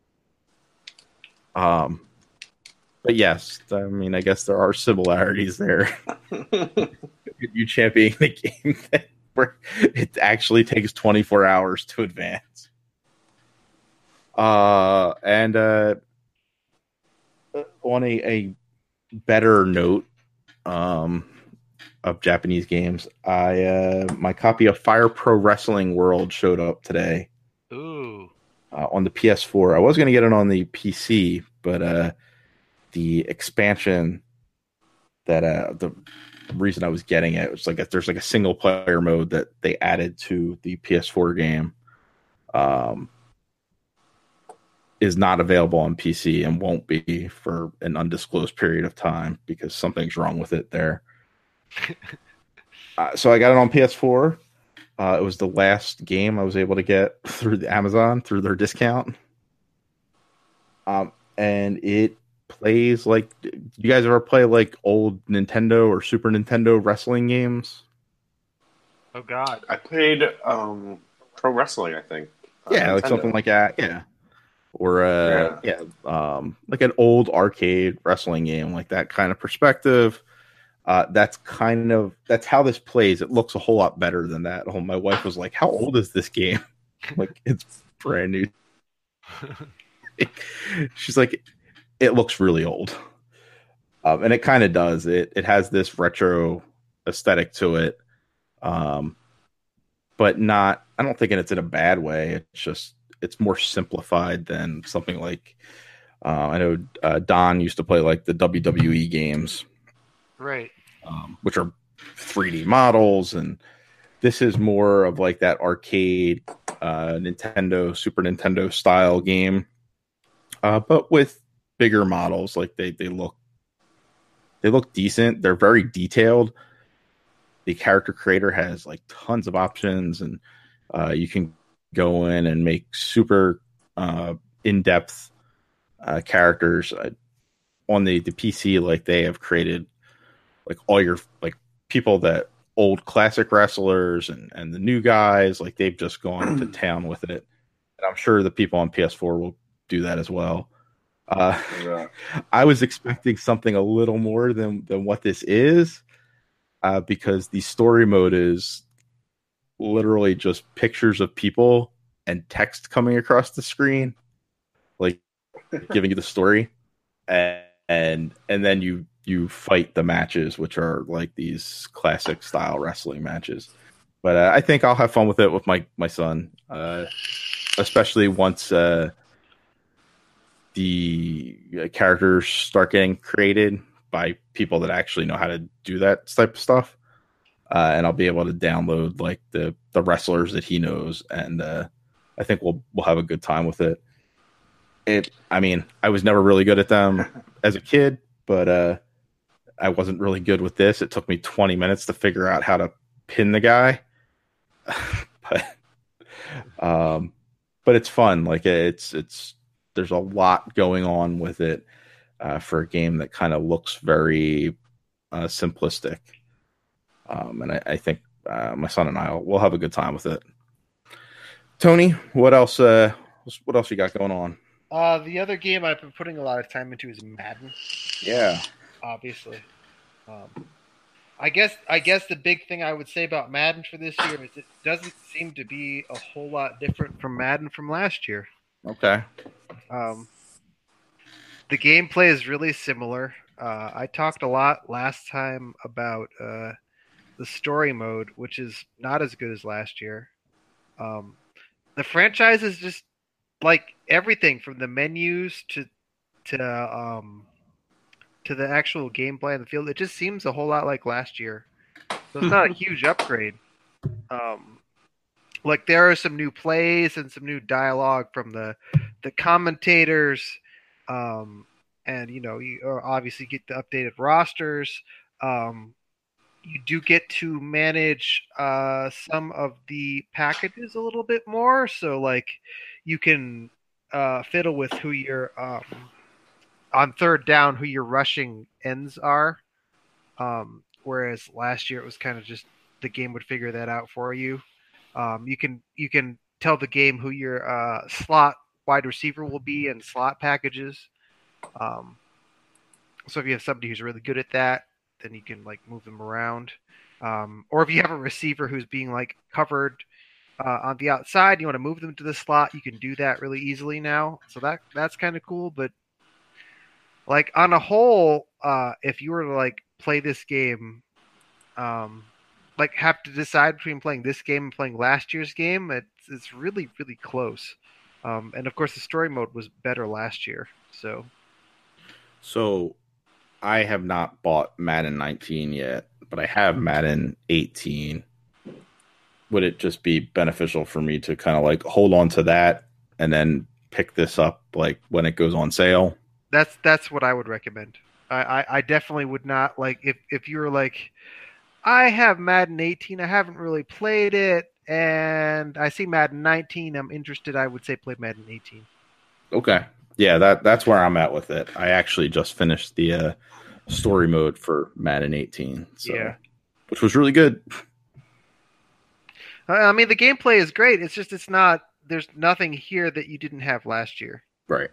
Um, but yes, I mean I guess there are similarities there. You championing the game that where it actually takes twenty-four hours to advance. Uh, and uh, on a, a better note um, of Japanese games, I uh, my copy of Fire Pro Wrestling World showed up today Ooh. uh, on the P S four. I was going to get it on the P C, but uh, the expansion that uh, the reason I was getting it was like a, there's like a single player mode that they added to the P S four game. Um, is not available on P C and won't be for an undisclosed period of time because something's wrong with it there. uh, so I got it on P S four. Uh, it was the last game I was able to get through the Amazon through their discount. Um, and it plays like, you guys ever play like old Nintendo or Super Nintendo wrestling games? Oh God. I played um, pro wrestling. I think. on Yeah, like Nintendo. something like that. Yeah. Or uh, yeah, um, like an old arcade wrestling game, like that kind of perspective. Uh, that's kind of that's how this plays. It looks a whole lot better than that. Oh, my wife was like, "How old is this game?" Like it's brand new. She's like, it looks really old. Um, and it kind of does. It it has this retro aesthetic to it. Um, but not, I don't think it's in a bad way. It's just, it's more simplified than something like, uh, I know uh, Don used to play like the W W E games. Right. Um, which are three D models, and this is more of like that arcade uh, Nintendo, Super Nintendo style game, uh, but with bigger models. Like they they look they look decent. They're very detailed. The character creator has like tons of options, and uh, you can go in and make super uh, in depth uh, characters uh, on the the P C. Like they have created like all your like people that old classic wrestlers and, and the new guys, like they've just gone to town with it. And I'm sure the people on P S four will do that as well. Uh, yeah. I was expecting something a little more than, than what this is, uh, because the story mode is literally just pictures of people and text coming across the screen, like giving you the story. And, and, and then you, you fight the matches, which are like these classic style wrestling matches. But uh, I think I'll have fun with it with my, my son, uh, especially once uh, the uh, characters start getting created by people that actually know how to do that type of stuff. Uh, and I'll be able to download like the, the wrestlers that he knows. And uh, I think we'll, we'll have a good time with it. It, I mean, I was never really good at them as a kid, but uh, I wasn't really good with this. It took me twenty minutes to figure out how to pin the guy. but um, but it's fun. Like it's it's there's a lot going on with it uh, for a game that kind of looks very uh, simplistic. Um, and I, I think uh, my son and I will we'll have a good time with it. Tony, what else? Uh, what else you got going on? Uh, the other game I've been putting a lot of time into is Madden. Yeah. Obviously. Um, I guess I guess the big thing I would say about Madden for this year is it doesn't seem to be a whole lot different from Madden from last year. Okay. Um, the gameplay is really similar. Uh, I talked a lot last time about uh, the story mode, which is not as good as last year. Um, the franchise is just like everything from the menus to to um, to the actual gameplay in the field. It just seems a whole lot like last year. So it's not a huge upgrade. Um, like there are some new plays and some new dialogue from the the commentators, um, and you know you obviously get the updated rosters. Um, you do get to manage uh, some of the packages a little bit more. So like you can uh, fiddle with who you're um, on third down, who your rushing ends are. Um, whereas last year it was kind of just the game would figure that out for you. Um, you can you can tell the game who your uh, slot wide receiver will be in slot packages. Um, so if you have somebody who's really good at that, then you can like move them around. Um, or if you have a receiver who's being like covered uh, on the outside, you want to move them to the slot, you can do that really easily now. So that that's kind of cool. But like on a whole, uh, if you were to like play this game, um, like have to decide between playing this game and playing last year's game, it's it's really really close. Um, and of course, the story mode was better last year. So, so I have not bought Madden nineteen yet, but I have Madden eighteen. Would it just be beneficial for me to kind of like hold on to that and then pick this up like when it goes on sale? That's that's what I would recommend. I, I, I definitely would not like if, if you were like, I have Madden eighteen, I haven't really played it, and I see Madden nineteen, I'm interested, I would say play Madden eighteen. Okay. Yeah, that that's where I'm at with it. I actually just finished the uh, story mode for Madden eighteen, so, yeah, which was really good. I mean, the gameplay is great. It's just it's not. There's nothing here that you didn't have last year. Right.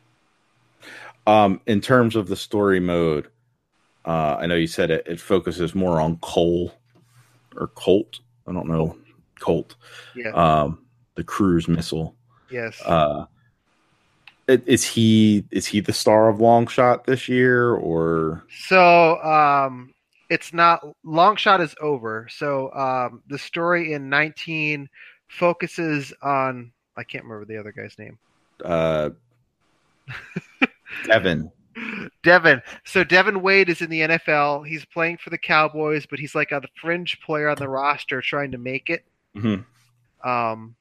Um, in terms of the story mode, uh, I know you said it, it focuses more on Cole or Colt. I don't know, Colt. Yeah. Um, the cruise missile. Yes. Uh, is he is he the star of Long Shot this year, or So um, it's not long shot is over. So um, the story in nineteen focuses on I can't remember the other guy's name. uh, Devin? Devin. So Devin Wade is in the N F L. He's playing for the Cowboys, but he's like a fringe player on the roster trying to make it. Mm-hmm. Um,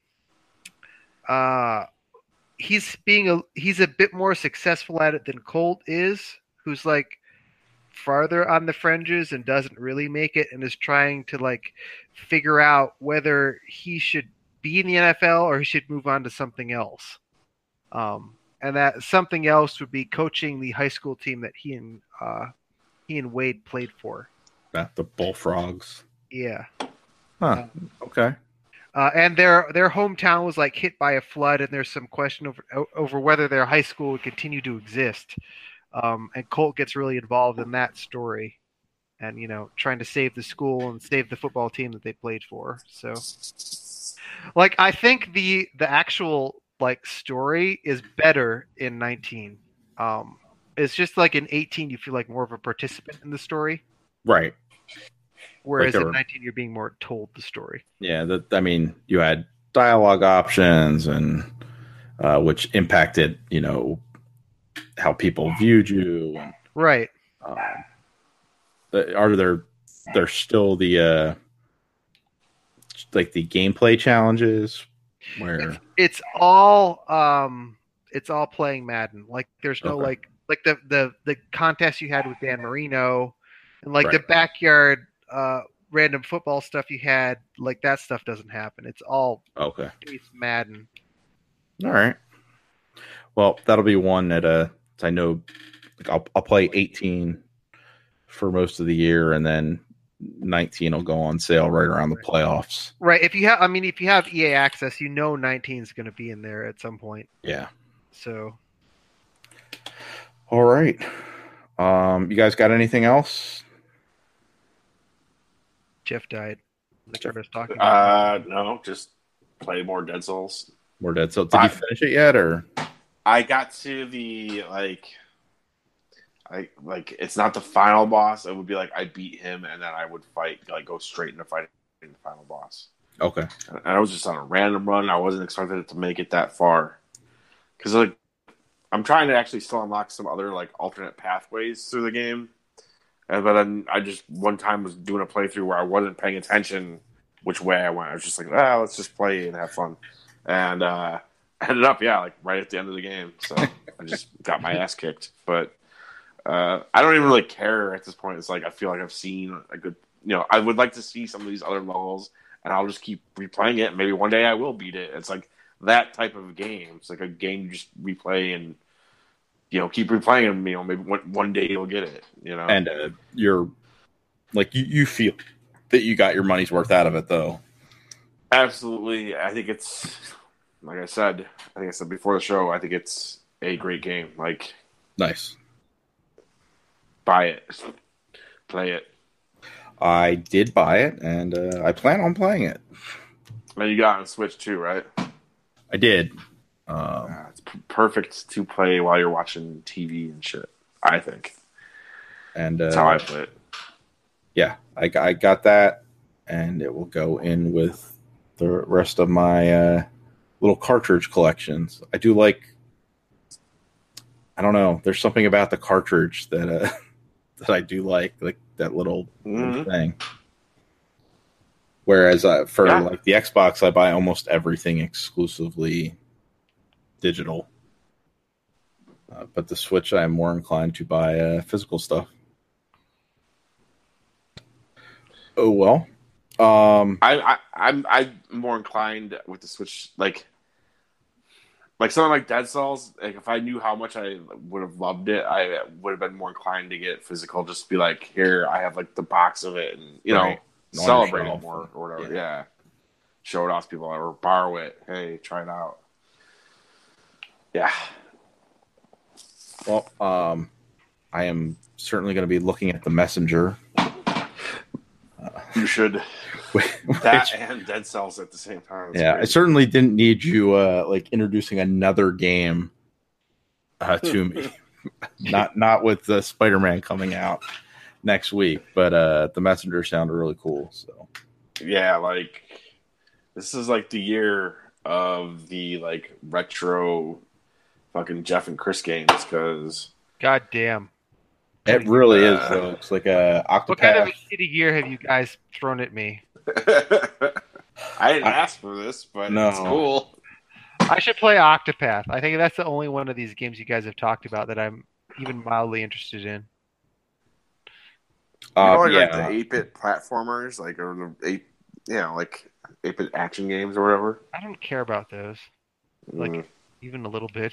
uh, he's being a he's a bit more successful at it than Colt is, who's like farther on the fringes and doesn't really make it and is trying to like figure out whether he should be in the N F L or he should move on to something else. Um, and that something else would be coaching the high school team that he and uh, he and Wade played for. Not the Bullfrogs. Yeah. Huh. Okay. Uh, and their their hometown was like hit by a flood, and there's some question over over whether their high school would continue to exist. Um, and Colt gets really involved in that story, and you know, trying to save the school and save the football team that they played for. So, like, I think the the actual like story is better in nineteen. Um, it's just like in eighteen, you feel like more of a participant in the story, right? Whereas like in were, nineteen, you're being more told the story. Yeah, that I mean, you had dialogue options, and uh, which impacted, you know, how people viewed you. And, right. Um, are there there's still the uh, like the gameplay challenges where it's, it's all um, it's all playing Madden. Like there's no okay. like like the the the contest you had with Dan Marino, and like right. the backyard. Uh, random football stuff you had, like that stuff doesn't happen. It's all okay. It's Madden. All right. Well, that'll be one that uh, I know. Like I'll I'll play eighteen for most of the year, and then nineteen will go on sale right around the playoffs. Right. If you have, I mean, if you have E A access, you know nineteen is going to be in there at some point. Yeah. So. All right. Um, you guys got anything else? Jeff died. Jeff, talking uh, no, just play more Dead Souls. More Dead Souls. Did I, you finish it yet, or? I got to the like, I like it's not the final boss. It would be like I beat him, and then I would fight, like go straight into fighting the final boss. Okay. And I was just on a random run. I wasn't expecting it to make it that far, because like I'm trying to actually still unlock some other like alternate pathways through the game. And, but then I just one time was doing a playthrough where I wasn't paying attention which way I went. I was just like, ah, let's just play and have fun. And uh, I ended up, yeah, like right at the end of the game. So I just got my ass kicked. But uh, I don't even really care at this point. It's like I feel like I've seen a good, you know, I would like to see some of these other levels, and I'll just keep replaying it. Maybe one day I will beat it. It's like that type of game. It's like a game you just replay and, you know, keep replaying them. You know, maybe one, one day you'll get it. You know, and uh, you're like you, you feel that you got your money's worth out of it, though. Absolutely, I think it's like I said. I think I said before the show. I think it's a great game. Like, nice. Buy it, play it. I did buy it, and uh, I plan on playing it. And you got it on Switch too, right? I did. Um, yeah, it's p- perfect to play while you're watching T V and shit, I think. And uh, that's how I play it. Yeah, I, I got that, and it will go in with the rest of my uh, little cartridge collections. I do like, I don't know, there's something about the cartridge that uh, that I do like, like that little, mm-hmm. little thing. Whereas uh, for yeah. like the Xbox, I buy almost everything exclusively digital. Uh, but the Switch, I am more inclined to buy uh, physical stuff. Oh well, um, I, I I'm I'm more inclined with the Switch, like like something like Dead Cells. Like if I knew how much I would have loved it, I would have been more inclined to get physical. Just be like, here, I have like the box of it, and you right. know, celebrate it more or whatever. Yeah. yeah, show it off to people or borrow it. Hey, try it out. Yeah. Well, um, I am certainly going to be looking at the Messenger. You should. That and Dead Cells at the same time. That's yeah, crazy. I certainly didn't need you uh, like introducing another game uh, to me. not not with the Spider-Man coming out next week, but uh, the Messenger sounded really cool. So yeah, like this is like the year of the like retro fucking Jeff and Chris games because God damn. it really uh, is though. It's like a Octopath. What kind of a shitty year have you guys thrown at me? I didn't I, ask for this, but no. it's cool. I should play Octopath. I think that's the only one of these games you guys have talked about that I'm even mildly interested in. You know, Uh, like, yeah, like the eight-bit platformers, like or the eight, you know, like eight-bit action games or whatever. I don't care about those, like Mm. even a little bit.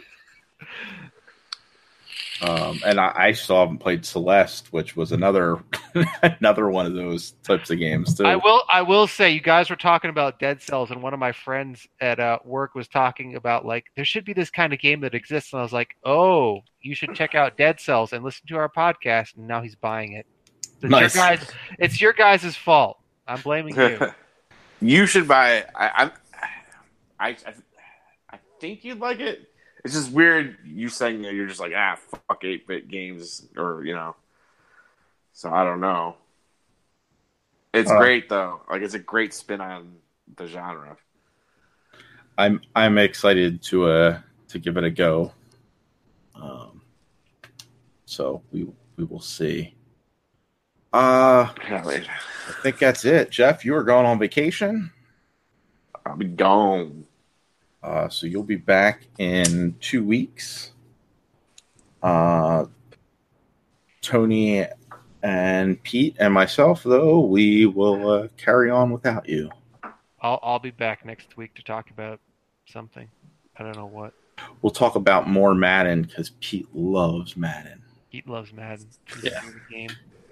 um, and I, I still haven't played Celeste, which was another another one of those types of games too. I will. I will say, you guys were talking about Dead Cells, and one of my friends at uh, work was talking about like there should be this kind of game that exists, and I was like, "Oh, you should check out Dead Cells and listen to our podcast." And now he's buying it. It's Nice. your guys. It's your guys' fault. I'm blaming you. You should buy. I, I'm. I, I. I think you'd like it. It's just weird you saying that you're just like ah fuck eight-bit games or you know. So I don't know. It's Uh, great though. Like it's a great spin on the genre. I'm I'm excited to uh to give it a go. Um, so we we will see. Uh, Yeah, wait. I think that's it. Jeff, you are going on vacation, I'll be gone. uh, so you'll be back in two weeks. Uh, Tony and Pete and myself, though, we will uh, carry on without you. I'll I'll be back next week to talk about something. I don't know what. We'll talk about more Madden because Pete loves Madden. Pete loves Madden. It's his Yeah. favorite game.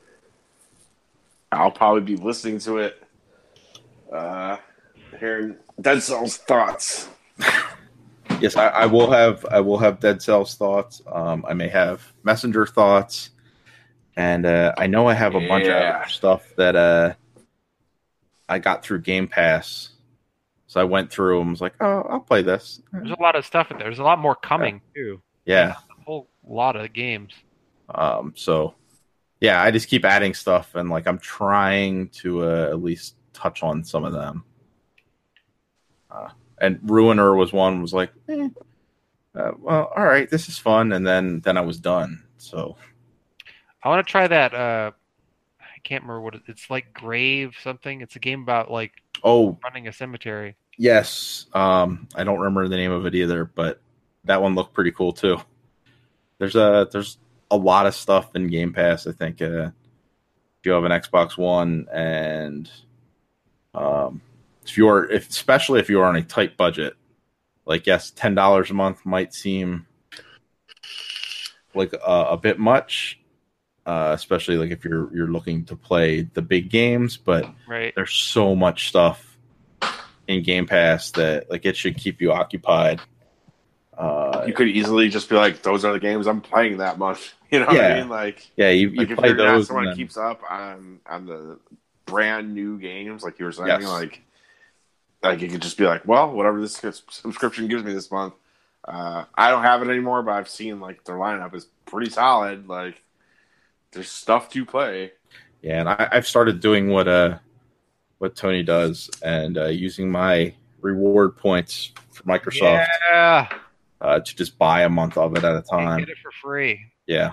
I'll probably be listening to it, uh, hearing Dead Cells thoughts. Yes, I, I will have I will have Dead Cells thoughts. Um, I may have Messenger thoughts, and uh, I know I have a bunch of Yeah. other stuff that uh, I got through Game Pass. So I went through and was like, "Oh, I'll play this." There's a lot of stuff in there. There's a lot more coming too. Yeah. A whole lot of games. Um, so yeah, I just keep adding stuff, and like I'm trying to uh, at least touch on some of them. Uh, and Ruiner was one. Was like, eh, uh, well, all right, this is fun, and then then I was done. So I want to try that. Uh, I can't remember what it, it's like. Grave something. It's a game about like oh running a cemetery. yes, um, I don't remember the name of it either, but that one looked pretty cool too. There's a there's a lot of stuff in Game Pass. I think uh, if you have an Xbox One and um, if you're if especially if you're on a tight budget, like yes, ten dollars a month might seem like a, a bit much, uh, especially like if you're you're looking to play the big games. But Right. there's so much stuff in Game Pass that like it should keep you occupied. Uh, You could easily just be like, "Those are the games I'm playing that month." You know what Yeah. I mean? Like, yeah, you, you like if play you're not those. someone and that then- keeps up on on the brand new games, like you were saying, Yes. like, like you could just be like, "Well, whatever this subscription gives me this month." Uh, I don't have it anymore, but I've seen like their lineup is pretty solid. Like, there's stuff to play. Yeah, and I, I've started doing what uh what Tony does and uh, using my reward points for Microsoft Yeah. uh, to just buy a month of it at a You time. get it for free. Yeah.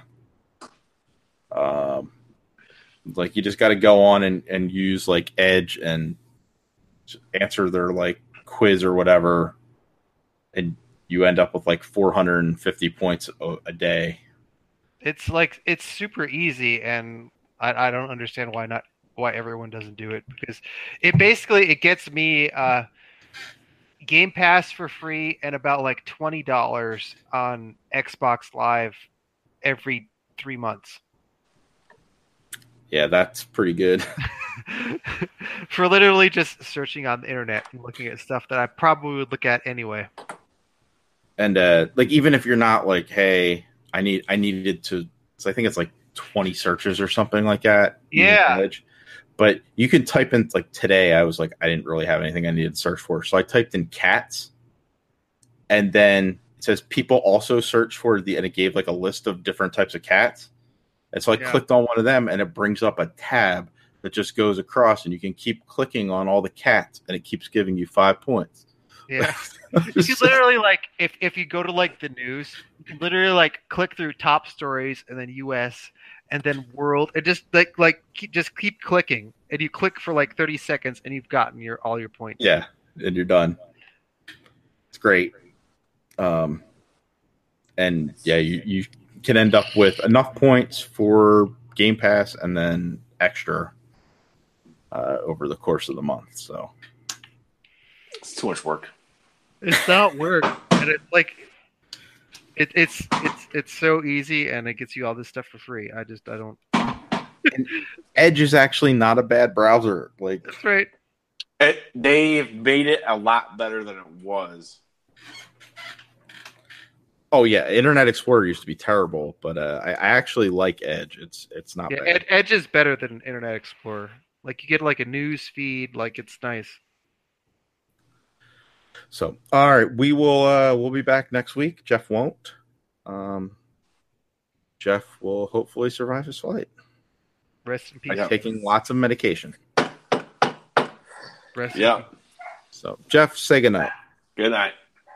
Um, like you just got to go on and, and use like Edge and answer their like quiz or whatever, and you end up with like four hundred fifty points a, a day. It's like it's super easy, and I, I don't understand why not why everyone doesn't do it, because it basically it gets me uh, Game Pass for free and about like twenty dollars on Xbox Live every three months Yeah, that's pretty good. for literally just searching on the internet and looking at stuff that I probably would look at anyway. And uh, like even if you're not like, hey, I need I needed to, so I think it's like twenty searches or something like that. using Yeah. Edge. But you can type in, like today, I was like, I didn't really have anything I needed to search for. So I typed in cats. And then it says people also search for the, and it gave like a list of different types of cats. And so I Yeah. clicked on one of them and it brings up a tab that just goes across and you can keep clicking on all the cats and it keeps giving you five points. Yeah. You can literally like if, if you go to like the news, you can literally like click through top stories and then U S and then world and just like like keep, just keep clicking and you click for like thirty seconds and you've gotten your all your points. Yeah, and you're done. It's great. Um, and yeah, you, you can end up with enough points for Game Pass and then extra uh, over the course of the month. So It's too much work. It's not work, and it's like it, it's it's it's so easy, and it gets you all this stuff for free. I just I don't. Edge is actually not a bad browser. Like That's right. It, they've made it a lot better than it was. Oh yeah, Internet Explorer used to be terrible, but uh, I, I actually like Edge. It's it's not Yeah, bad. Ed, Edge is better than Internet Explorer. Like you get like a news feed, like it's nice. So all right, we will uh, we'll be back next week. Jeff won't. Um, Jeff will hopefully survive his flight. Rest in peace. By taking lots of medication. Rest in Yeah. peace. So Jeff, say goodnight. Good night.